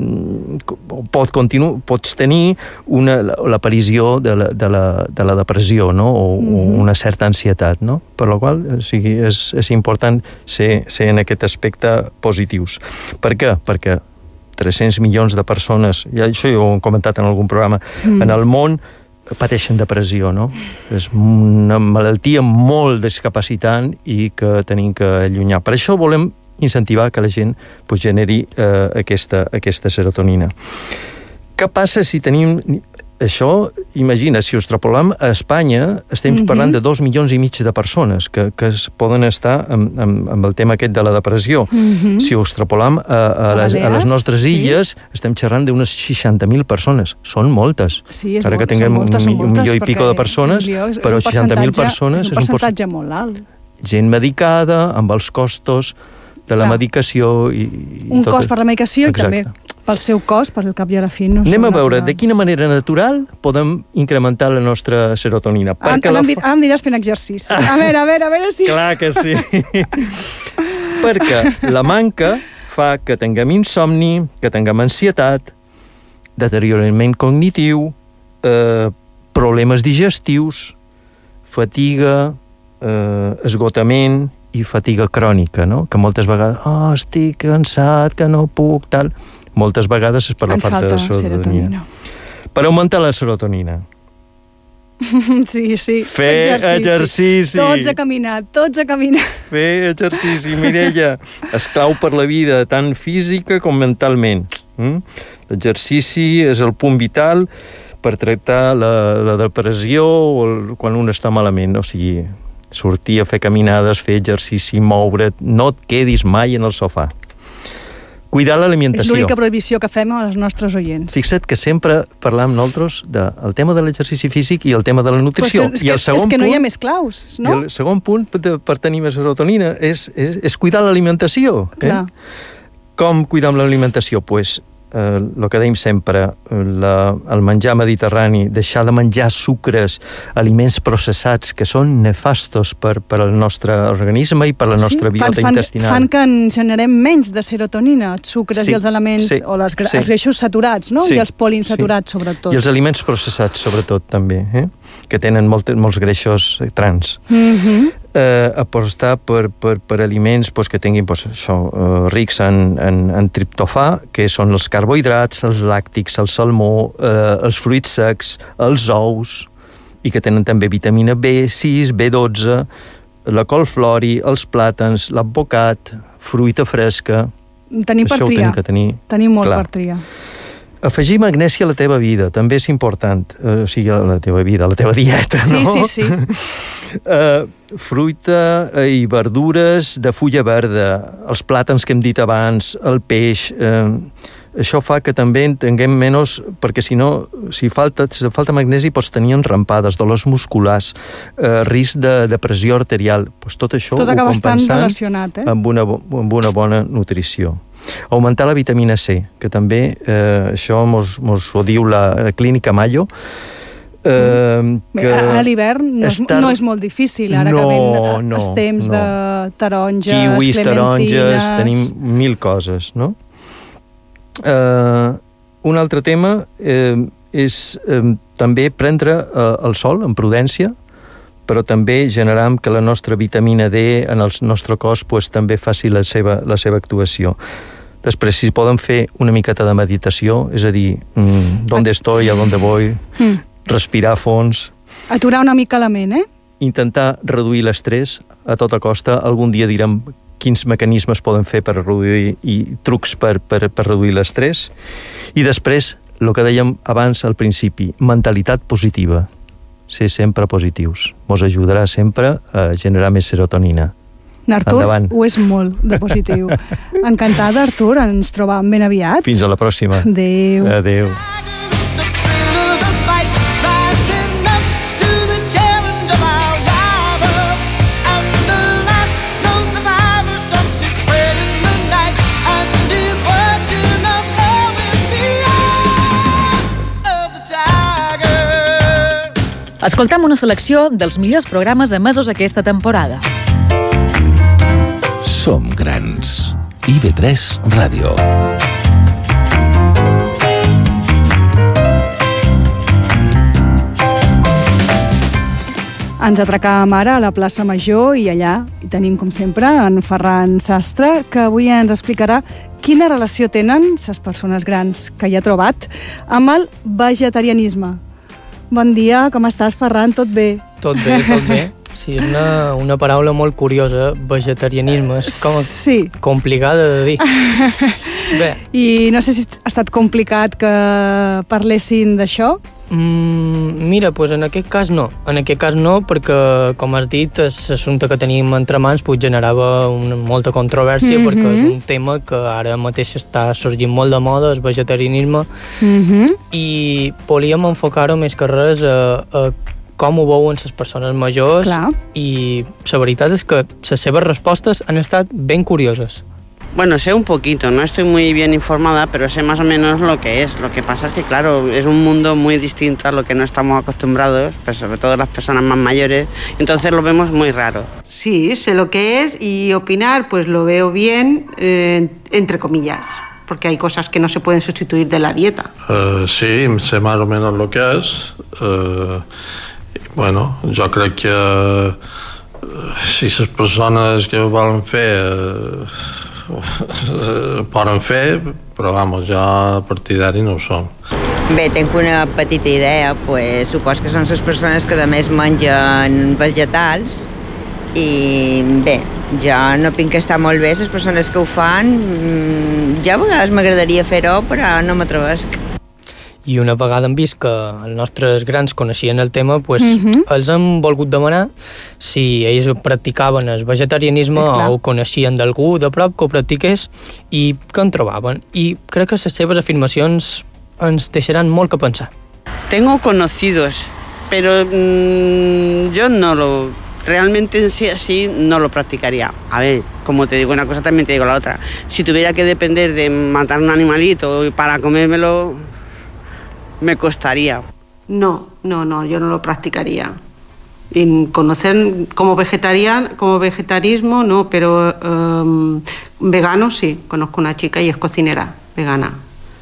pot continu, pots tenir una, l'aparició de la, de, la, de la depressió, no? O, mm-hmm. o una certa ansietat, no? Per la qual o sigui, és, és important ser, ser en aquest aspecte positius. Per què? Perquè tres-cents milions de persones, ja això ja ho hem comentat en algun programa, mm. en el món pateixen depressió, no? És una malaltia molt discapacitant i que tenim que allunyar. Per això volem incentivar que la gent pues, generi eh, aquesta, aquesta serotonina. Què passa si tenim... Això, imagina, si ho extrapolem a Espanya, estem mm-hmm. parlant de dos milions i mig de persones que, que es poden estar amb, amb, amb el tema aquest de la depressió. Mm-hmm. Si ho extrapolem a, a, les, a les nostres illes, sí. estem xerrant d'unes seixanta mil persones. Són moltes. Sí, és Ara molt, que tinguem moltes, un, un milió i pico de persones, milió, però seixanta mil persones... És un percentatge molt alt. Gent medicada, amb els costos de la Clar. medicació... I, i un tot cost per la medicació Exacte. i també pel seu cost, per el cap i a la fi no Anem a veure naturals. De quina manera natural podem incrementar la nostra serotonina. Ara em, la... em diràs fent exercici. A veure, a veure, a veure si... Clar que sí. Perquè la manca fa que tinguem insomni, que tinguem ansietat, deteriorament cognitiu, eh, problemes digestius, fatiga, eh, esgotament i fatiga crònica, no? Que moltes vegades, oh, estic cansat, que no puc, tal... Moltes vegades és per la falta de serotonina. Per augmentar la serotonina. Sí, sí. Fer exercici. exercici. Tots a caminar, tots a caminar. Fer exercici, Mireia. És clau per la vida, tant física com mentalment. Mm? L'exercici és el punt vital per tractar la, la depressió o el, quan un està malament. O sigui, sortir a fer caminades, fer exercici, moure't, no et quedis mai en el sofà. Cuidar l'alimentació. És l'única prohibició que fem als nostres oients. Fixa't que sempre parlam nosaltres del tema de l'exercici físic i el tema de la nutrició. Pues és, I el que, segon és que no punt, hi ha més claus, no? I el segon punt per, per tenir més serotonina és, és, és cuidar l'alimentació. Eh? Com cuidar l'alimentació? Pues, eh, el que dèiem sempre, la, el menjar mediterrani, deixar de menjar sucres, aliments processats que són nefastos per, per al nostre organisme i per la nostra sí, biota fan, intestinal. Fan que en generem menys de serotonina, els sucres sí, i els elements, sí, o les, sí. els greixos saturats, no? Sí, I els poliinsaturats, sí. sobretot. I els aliments processats, sobretot, també, eh? Que tenen molt, molts greixos trans. Mm-hmm. Eh, apostar per, per, per aliments pues, que tinguin pues, això, eh, rics en, en, en triptofà, que són els carbohidrats, els làctics, el salmó, eh, els fruits secs, els ous, i que tenen també vitamina B sis, B dotze, la colflori, els plàtans, l'advocat, fruita fresca. Tenim per això triar. Ho tenim que tenir Tenim molt clar. per triar. afegir magnesi a la teva vida també és important, uh, o sigui, a la teva vida, a la teva dieta, sí, no? Sí, sí, sí. Uh, fruita i verdures de fulla verda, els plàtans que hem dit abans, el peix, uh, això fa que també en tinguem menys, perquè si no, si falta, si falta magnesi pots tenir enrampades, dolors musculars, uh, risc de, de pressió arterial, pues tot això tot ho compensant eh? amb, una, amb una bona nutrició. Augmentar la vitamina C, que també eh, això mos, mos ho diu la clínica Mayo. Eh, que a l'hivern no, estar... no és molt difícil, ara no, que ven no, els temps no. de taronges, kiwis, clementines... taronges, tenim mil coses, no? Eh, un altre tema eh, és eh, també prendre eh, el sol amb prudència, però també generam que la nostra vitamina D en el nostre cos pues, també faci la seva, la seva actuació. Després, si poden fer una miqueta de meditació, és a dir, mm, d'on estoy, a d'on voy, mm. respirar a fons... Aturar una mica la ment, eh? Intentar reduir l'estrès a tota costa. Algun dia direm quins mecanismes poden fer per reduir i trucs per, per, per reduir l'estrès. I després, el que dèiem abans al principi, mentalitat positiva. Ser sempre positius. Mos ajudarà sempre a generar més serotonina. Artur Endavant. Ho és molt de positiu. Encantada, Artur, ens trobam ben aviat. Fins a la pròxima. Adéu. Adéu. Escoltam una selecció dels millors programes emesos aquesta temporada. Som grans. I ve tres Ràdio. Ens atracàvem ara a la plaça Major i allà hi tenim, com sempre, en Ferran Sastre, que avui ens explicarà quina relació tenen les persones grans que hi ha trobat amb el vegetarianisme. Bon dia, com estàs, Ferran? Tot bé? Tot bé, tot bé. Sí, és una, una paraula molt curiosa, vegetarianisme. És com sí. complicada de dir. Bé. I no sé si ha estat complicat que parlessin d'això? Mm, mira, doncs en aquest cas no. En aquest cas no, perquè, com has dit, l'assumpte que tenim entre mans pues, generava una, molta controvèrsia, mm-hmm. perquè és un tema que ara mateix està sorgint molt de moda, el vegetarianisme, mm-hmm. i volíem enfocar-ho més que res a, a com ho veuen les persones majors. Clar. I la veritat és que les seves respostes han estat ben curioses. Bueno, sé un poquito, no estoy muy bien informada, pero sé más o menos lo que es. Lo que pasa es que, claro, es un mundo muy distinto a lo que no estamos acostumbrados, pues sobre todo las personas más mayores, entonces lo vemos muy raro. Sí, sé lo que es y opinar, pues lo veo bien, eh, entre comillas, porque hay cosas que no se pueden sustituir de la dieta. Uh, sí, sé más o menos lo que es. Uh, bueno, jo crec que uh, si les persones que ho volen fer... Uh, poden fer, però vamos, jo partidari no ho som. Bé, tinc una petita idea, pues, supos que són les persones que a més mengen vegetals i bé, jo no pinc que està molt bé les persones que ho fan, jo a vegades m'agradaria fer-ho però no m'atrevesc. I una vegada hem vist que els nostres grans coneixien el tema, pues, mm-hmm. els hem volgut demanar si ells practicaven el vegetarianisme o ho coneixien d'algú de prop que ho practiqués i què en trobaven. I crec que les seves afirmacions ens deixaran molt que pensar. Tengo conocidos, pero mmm, yo no lo... Realmente en sí así no lo practicaría. A ver, como te digo una cosa, también te digo la otra. Si tuviera que depender de matar un animalito para comérmelo... me costaría. No, no, no, yo no lo practicaría. En conocer como vegetariano, como vegetarismo, no, pero um, vegano sí. Conozco una chica y es cocinera vegana.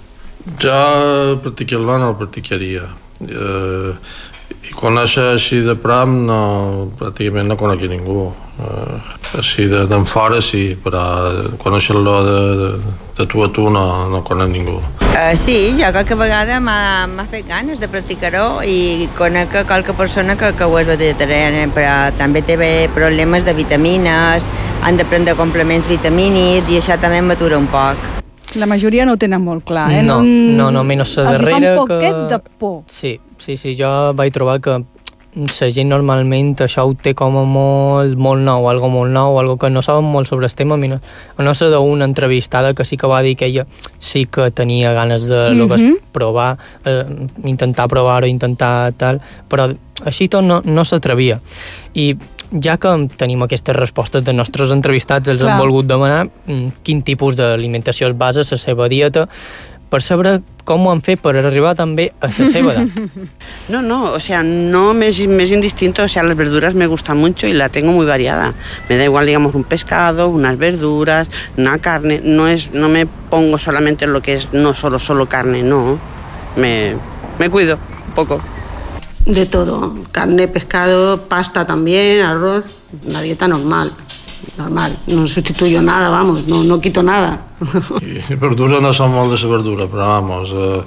Jo practicar-lo no el practicaria. Eh, I conèixer així de prop, no, pràcticament no conec ningú. Eh, així d'en fora sí, però conèixer-lo de, de, de tu a tu no, no conec ningú. Uh, sí, jo qualque vegada m'ha fet ganes de practicar-ho i conec qualque persona que, que ho és vegetariana, però també té problemes de vitamines, han de prendre complements vitamínics i això també m'atura un poc. La majoria no ho tenen molt clar, eh? No, no, no, menys la darrera que... Els fa un poquet que... de por. Sí, sí, sí, jo vaig trobar que la gent normalment això ho té com a molt, molt nou, algo molt nou, algo que no saben molt sobre el tema. A no ser d'una entrevistada que sí que va dir que ella sí que tenia ganes de mm -hmm. provar, eh, intentar provar-ho, intentar tal, però així tot no, no s'atrevia. I ja que tenim aquestes respostes de nostres entrevistats, els Clar. hem volgut demanar quin tipus d'alimentació es basa a la seva dieta, per saber com ho han fet per arribar també a la seva edat. No, no, o sea, no me es, me es indistinto, o sea, las verduras me gustan mucho y la tengo muy variada. Me da igual, digamos, un pescado, unas verduras, una carne, no es, no me pongo solamente en lo que es no solo, solo carne, no. Me, me cuido un poco. De todo, carne, pescado, pasta también, arroz, una dieta normal. Normal, no sustituyo nada, vamos, no, no quito nada. I verdura no som molt de la verdura, però vamos, eh,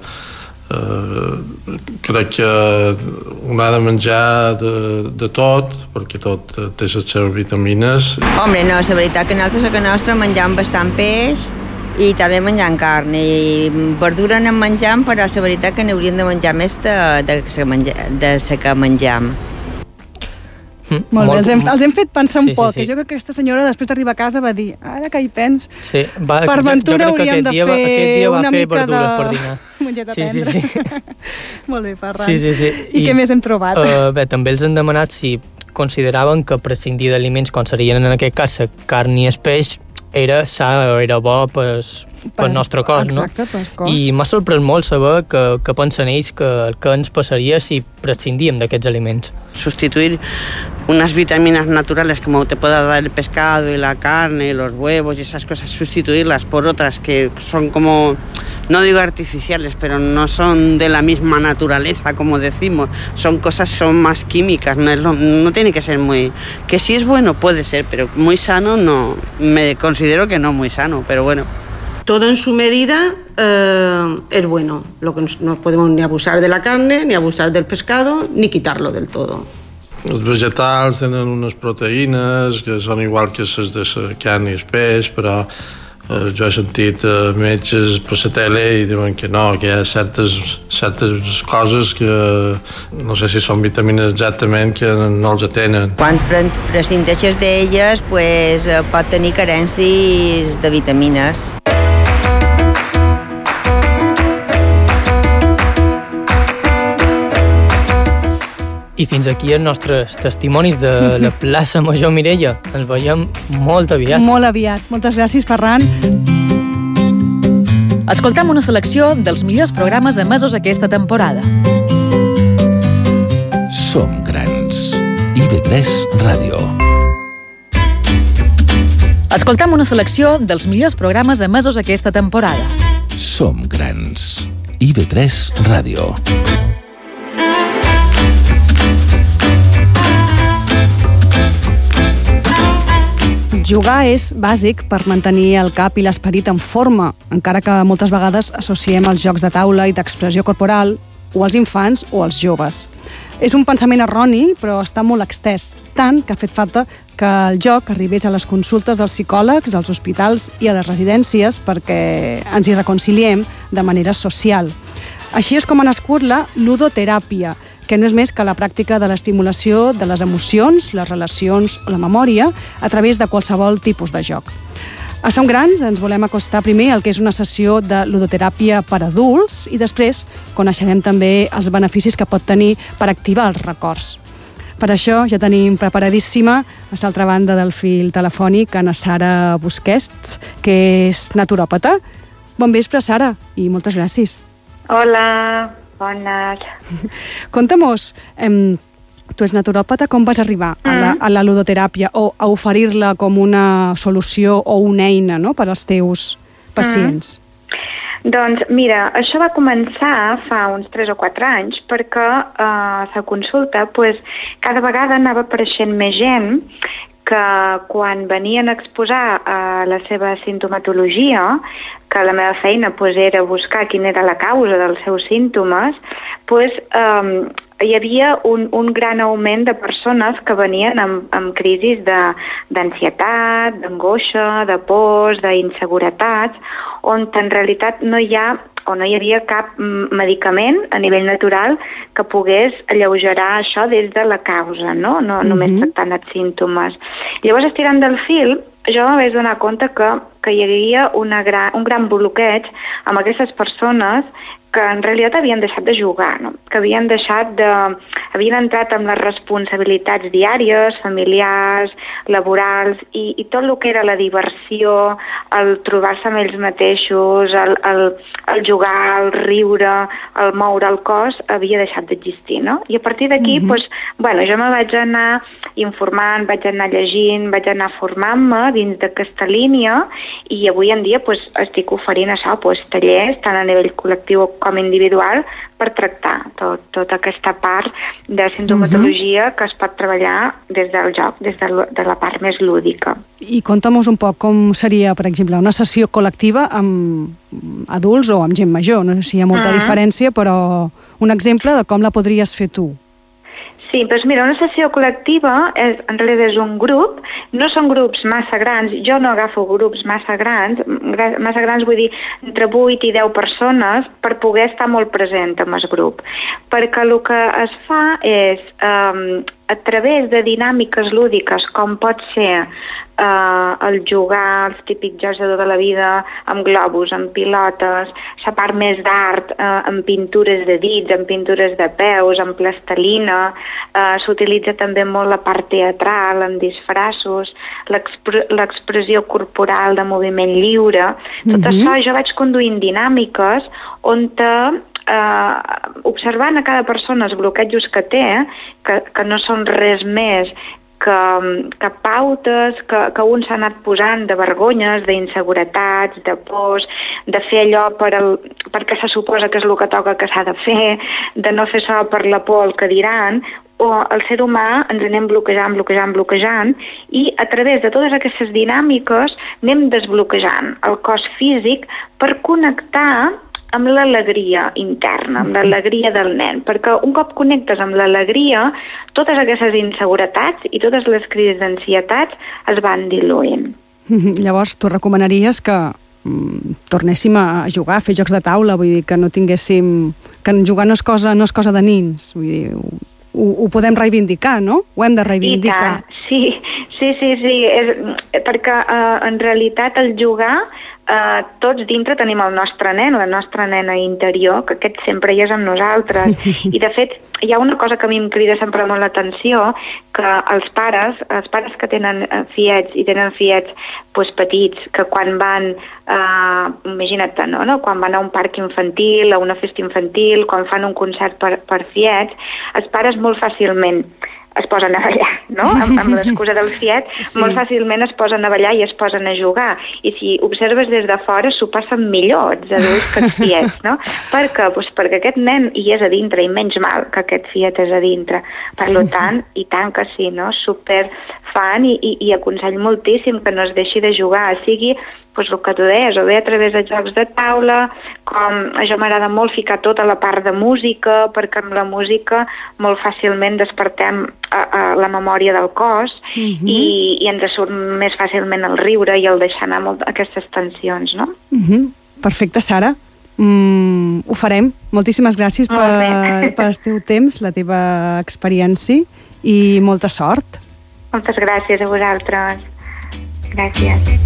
eh, crec que un ha de menjar de, de tot, perquè tot té les seves vitamines. Home, no, la veritat que nosaltres a casa nostra menjam bastant peix i també menjam carn, i verdura anem menjant, però la veritat que n'hauríem de menjar més de, de, de la que menjam. Mm, molt bé, els hem, els hem fet pensar sí, un poc. Sí, sí. Jo crec que aquesta senyora després d'arribar a casa va dir, ara que hi pens, sí, va, per ventura hauríem de fer dia va una fer mica de per dinar. mongeta sí, tendra. Sí, sí. Molt bé, Ferran. Sí, sí, sí. I, I què més hem trobat? Uh, bé, també els han demanat si consideraven que prescindir d'aliments, com serien en aquest cas la carn i el peix, era sa, era bo per, per, per nostre cos, exacte, no? Per cos. I m'ha sorprès molt saber que, que pensen ells que, que ens passaria si prescindíem d'aquests aliments. Sustituir unas vitaminas naturales como te pueda dar el pescado y la carne, los huevos y esas cosas, sustituirlas por otras que son como, no digo artificiales, pero no son de la misma naturaleza, como decimos. Son cosas, son más químicas, no, es lo, no tiene que ser muy... Que si es bueno puede ser, pero muy sano no, me considero que no muy sano, pero bueno. Todo en su medida eh, es bueno. Lo que no podemos ni abusar de la carne, ni abusar del pescado, ni quitarlo del todo. Els vegetals tenen unes proteïnes que són igual que les de la carn i el peix, però eh, jo he sentit eh, metges per la tele i diuen que no, que hi ha certes, certes coses que no sé si són vitamines exactament que no els tenen. Quan prescindeixes d'elles, pues, pot tenir carències de vitamines. I fins aquí els nostres testimonis de la plaça Major Mireia. Ens veiem molt aviat. Molt aviat. Moltes gràcies, Ferran. Escoltam una selecció dels millors programes emesos aquesta temporada. Som grans. I ve tres Ràdio. Escoltam una selecció dels millors programes emesos aquesta temporada. Som grans. I ve tres Ràdio. Jugar és bàsic per mantenir el cap i l'esperit en forma, encara que moltes vegades associem els jocs de taula i d'expressió corporal o als infants o als joves. És un pensament erroni, però està molt extès, tant que ha fet falta que el joc arribés a les consultes dels psicòlegs, als hospitals i a les residències perquè ens hi reconciliem de manera social. Així és com ha nascut la ludoteràpia, que no és més que la pràctica de l'estimulació de les emocions, les relacions o la memòria a través de qualsevol tipus de joc. A Som Grans ens volem acostar primer al que és una sessió de ludoteràpia per adults i després coneixerem també els beneficis que pot tenir per activar els records. Per això ja tenim preparadíssima a l'altra banda del fil telefònic Ana Sara Busquets, que és naturòpata. Bon vespre, Sara, i moltes gràcies. Hola, bones. Conta-mos, eh, tu ets naturòpata, com vas arribar a la, a la ludoteràpia o a oferir-la com una solució o una eina, no?, per als teus pacients? Mm. Doncs mira, això va començar fa uns tres o quatre anys perquè eh, a la consulta pues, cada vegada anava apareixent més gent que quan venien a exposar eh, la seva sintomatologia, que la meva feina pues, era buscar quina era la causa dels seus símptomes, pues, eh, hi havia un, un gran augment de persones que venien amb, amb crisis d'ansietat, d'angoixa, de pors, d'inseguretats, on en realitat no hi ha o no hi havia cap medicament a nivell natural que pogués alleugerar això des de la causa, no? No mm-hmm. només tractant els símptomes. Llavors, estirant del fil, jo m'he donat compte que, que hi havia una gran, un gran bloqueig amb aquestes persones que en realitat havien deixat de jugar, no? Que havien deixat de... havien entrat amb les responsabilitats diàries, familiars, laborals, i, i tot el que era la diversió, el trobar-se amb ells mateixos, el, el, el jugar, el riure, el moure el cos, havia deixat d'existir, no? I a partir d'aquí, mm-hmm. doncs, bueno, jo me vaig anar informant, vaig anar llegint, vaig anar formant-me dins d'aquesta línia, i avui en dia doncs, estic oferint això, doncs, tallers, tant a nivell col·lectiu com individual, per tractar tot, tota aquesta part de sintomatologia uh-huh. que es pot treballar des del joc, des de, de la part més lúdica. I conta'm-nos un poc com seria, per exemple, una sessió col·lectiva amb adults o amb gent major. No sé si hi ha molta uh-huh. diferència, però un exemple de com la podries fer tu. Sí, doncs mira, una sessió col·lectiva és, en realitat és un grup, no són grups massa grans, jo no agafo grups massa grans, massa grans vull dir entre vuit i deu persones per poder estar molt present amb el grup, perquè el que es fa és, eh, a través de dinàmiques lúdiques, com pot ser eh, el jugar, els típics jocs de tota la vida, amb globus, amb pilotes, la part més d'art, eh, amb pintures de dits, amb pintures de peus, amb plastelina, eh, s'utilitza també molt la part teatral, amb disfraços, l'expressió corporal de moviment lliure. Tot mm-hmm. això jo vaig conduint dinàmiques on te Uh, observant a cada persona els bloquejos que té, que, que no són res més que, que pautes que, que un s'ha anat posant de vergonyes, d'inseguretats, de pors, de fer allò per el, perquè se suposa que és el que toca que s'ha de fer, de no fer això per la por el que diran, o el ser humà ens anem bloquejant, bloquejant, bloquejant, i a través de totes aquestes dinàmiques anem desbloquejant el cos físic per connectar amb l'alegria interna, amb l'alegria del nen, perquè un cop connectes amb l'alegria, totes aquestes inseguretats i totes les crisis d'ansietats es van diluint. Llavors, tu recomanaries que mm, tornéssim a jugar, a fer jocs de taula, vull dir, que no tinguéssim... que jugar no és cosa, no és cosa de nins, vull dir... Ho, ho podem reivindicar, no? Ho hem de reivindicar. I tant, sí, sí, sí, sí. És, perquè eh, en realitat el jugar, eh, tots dintre tenim el nostre nen, la nostra nena interior, que aquest sempre hi és amb nosaltres. I de fet, hi ha una cosa que a mi em crida sempre molt l'atenció, que els pares, els pares que tenen fiets i tenen fiets pues, petits, que quan van, eh, imagina't, no, no? Quan van a un parc infantil, a una festa infantil, quan fan un concert per, per fiets, els pares molt fàcilment es posen a ballar, no? Amb, amb l'excusa del fiet, sí. Molt fàcilment es posen a ballar i es posen a jugar. I si observes des de fora, s'ho passen millor els adults que els fiets, no? Per què? Pues perquè aquest nen hi és a dintre, i menys mal que aquest fiet és a dintre. Per tant, i tant que sí, no? Super fan i, i, i aconsell moltíssim que no es deixi de jugar, sigui pues, el que tu deies, o bé a través de jocs de taula, com a jo m'agrada molt ficar tota la part de música, perquè amb la música molt fàcilment despertem a, a la memòria del cos uh-huh. i, i ens surt més fàcilment el riure i el deixar anar molt aquestes tensions, no? Uh-huh. Perfecte, Sara. Mm, ho farem. Moltíssimes gràcies per, pel teu temps, la teva experiència i molta sort. Moltes gràcies a vosaltres. Gràcies.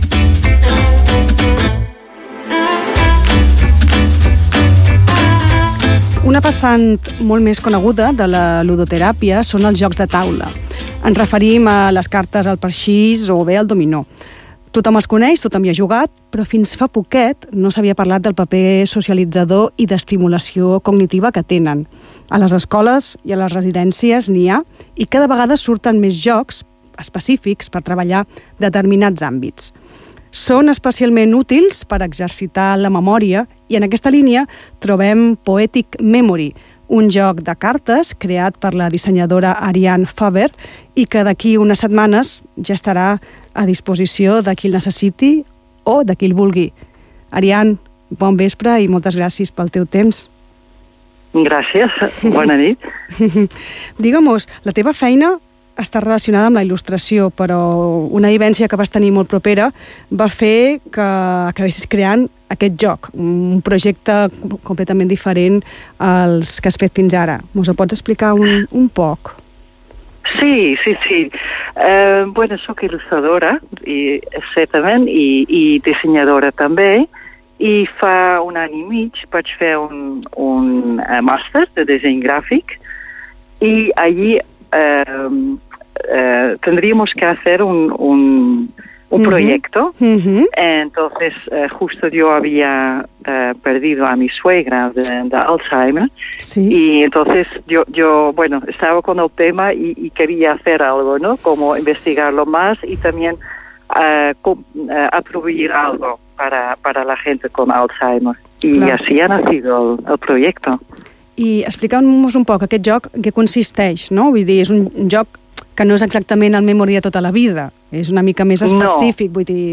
Una vessant molt més coneguda de la ludoteràpia són els jocs de taula. Ens referim a les cartes al parxís o bé al dominó. Tothom els coneix, tothom hi ha jugat, però fins fa poquet no s'havia parlat del paper socialitzador i d'estimulació cognitiva que tenen. A les escoles i a les residències n'hi ha i cada vegada surten més jocs específics per treballar determinats àmbits. Són especialment útils per exercitar la memòria i en aquesta línia trobem Poetic Memory, un joc de cartes creat per la dissenyadora Ariane Faber i que d'aquí unes setmanes ja estarà a disposició de qui el necessiti o de qui el vulgui. Ariane, bon vespre i moltes gràcies pel teu temps. Gràcies, bona nit. Digue'm-nos, la teva feina està relacionada amb la il·lustració, però una vivència que vas tenir molt propera va fer que acabessis creant aquest joc, un projecte completament diferent als que has fet fins ara. Mos ho pots explicar un, un poc? Sí, sí, sí. Eh, bueno, soc il·lustradora, i, certament, i, i dissenyadora també, i fa un any i mig vaig fer un, un uh, màster de disseny gràfic y allí eh, eh, tendríamos que hacer un, un, un uh-huh. proyecto. Uh-huh. Entonces, eh, justo yo había eh, perdido a mi suegra de, de Alzheimer. Sí. Y entonces yo, yo, bueno, estaba con el tema y, y quería hacer algo, ¿no? Como investigarlo más y también uh, com, uh, atribuir algo para, para la gente con Alzheimer. Y Clar. Así ha nacido el, el proyecto. I explica'm-nos un poc aquest joc en què consisteix, no? Vull dir, és un joc que no és exactament el memory de tota la vida, és una mica més específic, no. Vull dir...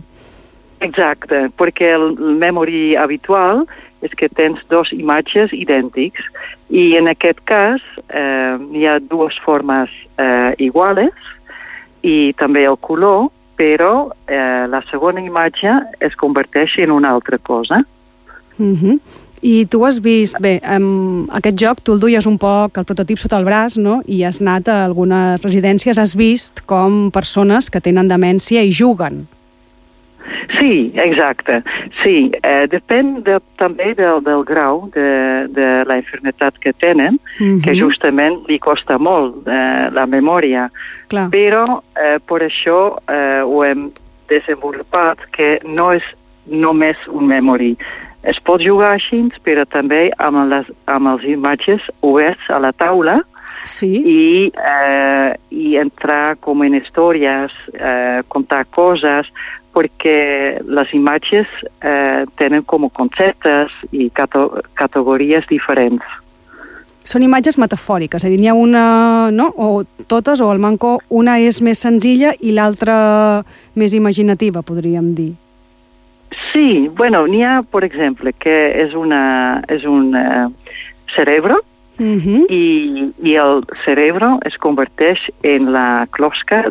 Exacte, perquè el memory habitual és que tens dos imatges idèntics i en aquest cas eh, hi ha dues formes eh, iguales i també el color, però eh, la segona imatge es converteix en una altra cosa. Mhm. I tu has vist, bé, um, aquest joc tu el duies un poc, el prototip sota el braç, no? I has anat a algunes residències, has vist com persones que tenen demència i juguen. Sí, exacte. Sí, eh, depèn de, també del, del grau de, de la enfermetat que tenen, uh-huh. que justament li costa molt eh, la memòria. Clar. Però eh, per això eh, ho hem desenvolupat que no és només un memory. Es pot jugar així, però també amb les, amb les imatges oberts a la taula sí. i, eh, i entrar com en històries, eh, contar coses, perquè les imatges eh, tenen com conceptes i cato- categories diferents. Són imatges metafòriques, és a dir, n'hi ha una, no? O totes, o al manco, una és més senzilla i l'altra més imaginativa, podríem dir. Sí, bueno, n'hi ha, per exemple, que és, una, és un uh, cerebro uh-huh. i, i el cerebro es converteix en la closca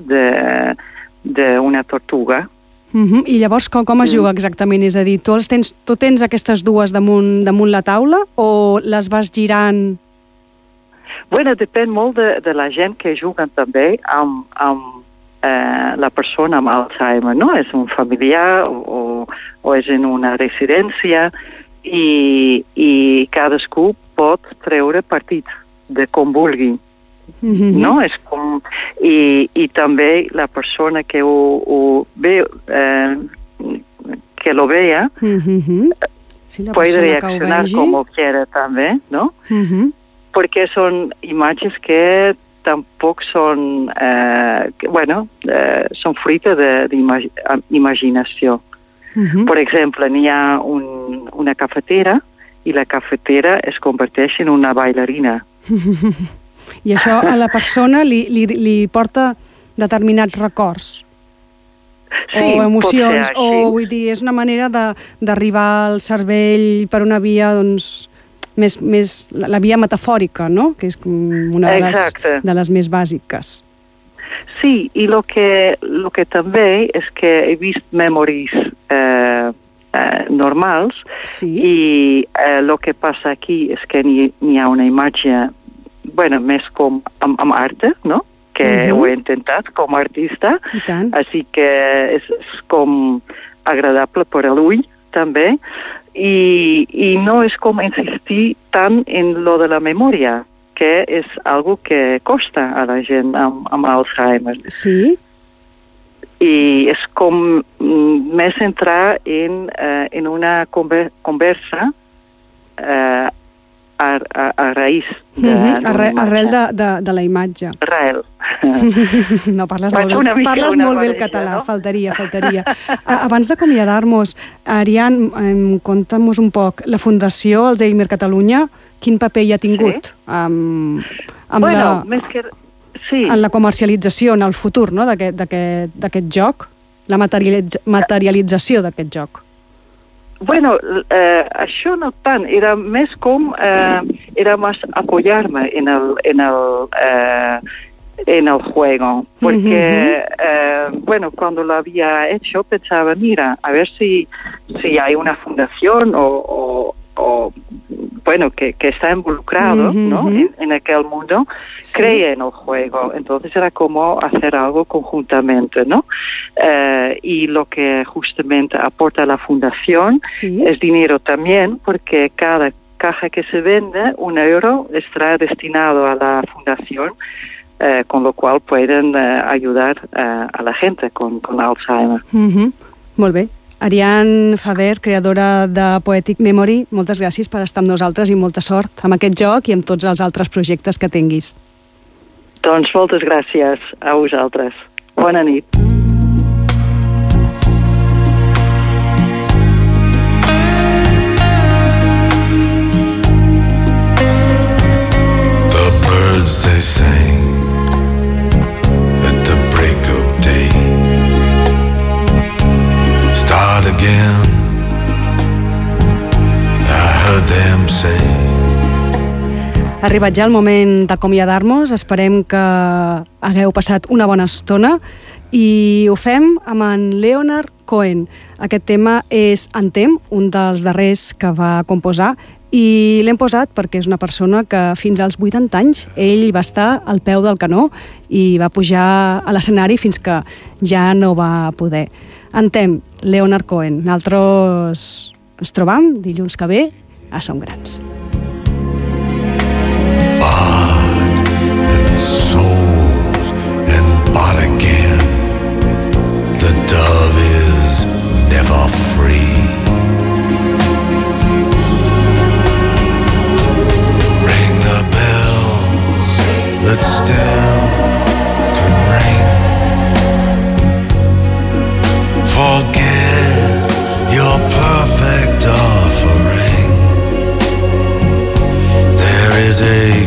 d'una tortuga. Uh-huh. I llavors com, com es juga exactament? És a dir, tu, els tens, tu tens aquestes dues damunt, damunt la taula o les vas girant? Bueno, depèn molt de, de la gent que juguen també amb, amb eh, la persona amb Alzheimer, no? És un familiar o, o és en una residència i, i cadascú pot treure partit de com vulgui. Mm-hmm. No? És com, i, i també la persona que ho, ho veu, eh, que lo vea, mm-hmm. sí, puede reaccionar como quiera també, no? Mm-hmm. Perquè són imatges que tampoc són, eh, que, bueno, eh, són fruita d'imaginació. Uh-huh. Per exemple, n'hi ha un, una cafetera i la cafetera es converteix en una bailarina. I això a la persona li, li, li porta determinats records sí, o emocions, o vull dir, és una manera d'arribar al cervell per una via, doncs, més, més la via metafòrica, no? Que és una de les, de les més bàsiques. Sí, i el que, lo que també és que he vist memories eh, eh, normals sí. i el eh, que passa aquí és que n'hi, n'hi ha una imatge bueno, més com amb, amb art, no? Que uh-huh. ho he intentat com a artista, així que és, és com agradable per a l'ull també, i, i no és com insistir tant en lo de la memòria, que és algo que costa a la gent amb, amb Alzheimer. Sí. I és com mm, més entrar en, uh, en una conver conversa uh, a, a, a raïs de, mm-hmm. Arre, arrel de, de, de la imatge. Arrel. No, parles molt, bé, parles molt bé el català, no? faltaria, faltaria. Abans d'acomiadar-nos, Ariane, eh, conta'm-nos un poc, la Fundació Alzheimer Catalunya, quin paper hi ha tingut sí? amb, amb bueno, la, més que... sí. en la comercialització, en el futur, no? d'aquest joc, la materialitz, materialització d'aquest joc? bueno, eh, això no tant, era més com, eh, era más apoyarme en el, en el, eh, en el juego, porque, uh-huh. eh, bueno, cuando lo había hecho pensaba, mira, a ver si, si hay una fundación o, o, o bueno, que, que está involucrado, uh-huh. ¿no? en, en aquel mundo, sí. cree en el juego. Entonces era como hacer algo conjuntamente, ¿no? Eh, y lo que justamente aporta la fundación sí. es dinero también, porque cada caja que se vende, un euro, estará destinado a la fundación, eh, con lo cual pueden eh, ayudar eh, a la gente con, con Alzheimer. Uh-huh. Molt bé. Ariane Faber, creadora de Poetic Memory, moltes gràcies per estar amb nosaltres i molta sort amb aquest joc i amb tots els altres projectes que tinguis. Doncs moltes gràcies a vosaltres. Bona nit. The birds they sang at the break of day start again, I heard them say. Ha arribat ja el moment d'acomiadar-nos, esperem que hagueu passat una bona estona i ho fem amb en Leonard Cohen. Aquest tema és Anthem, un dels darrers que va composar, i l'hem posat perquè és una persona que fins als vuitanta anys ell va estar al peu del canó i va pujar a l'escenari fins que ja no va poder. Anthem, Leonard Cohen. Nosaltres ens trobam dilluns que ve a Som Grans. Bought and sold and bought again. The dove is never free. Ring the bells that still can ring. Forget your perfect offering. There is a